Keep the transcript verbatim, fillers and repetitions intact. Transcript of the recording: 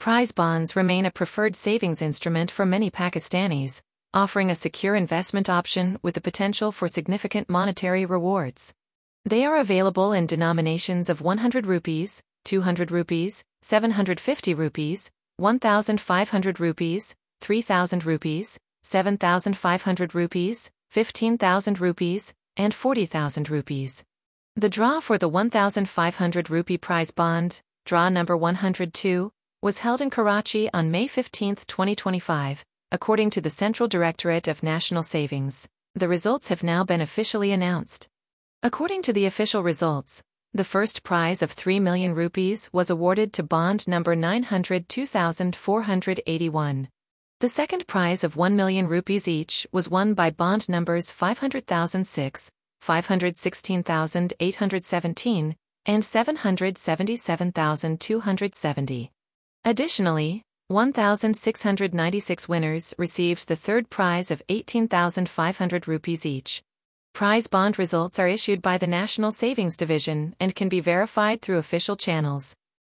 Prize bonds remain a preferred savings instrument for many Pakistanis, offering a secure investment option with the potential for significant monetary rewards. They are available in denominations of one hundred rupees, two hundred rupees, seven hundred fifty rupees, one thousand five hundred rupees, three thousand rupees, seven thousand five hundred rupees, fifteen thousand rupees, and forty thousand rupees. The draw for the one thousand five hundred rupee prize bond, draw number one hundred two, was held in Karachi on May fifteenth, twenty twenty-five, according to the Central Directorate of National Savings. The results have now been officially announced. According to the official results, the first prize of three million rupees was awarded to bond number nine hundred two thousand four hundred eighty-one. The second prize of one million rupees each was won by bond numbers five hundred thousand six, five hundred sixteen thousand eight hundred seventeen, and seven hundred seventy-seven thousand two hundred seventy. Additionally, one thousand six hundred ninety-six winners received the third prize of eighteen thousand five hundred rupees each. Prize bond results are issued by the National Savings Division and can be verified through official channels.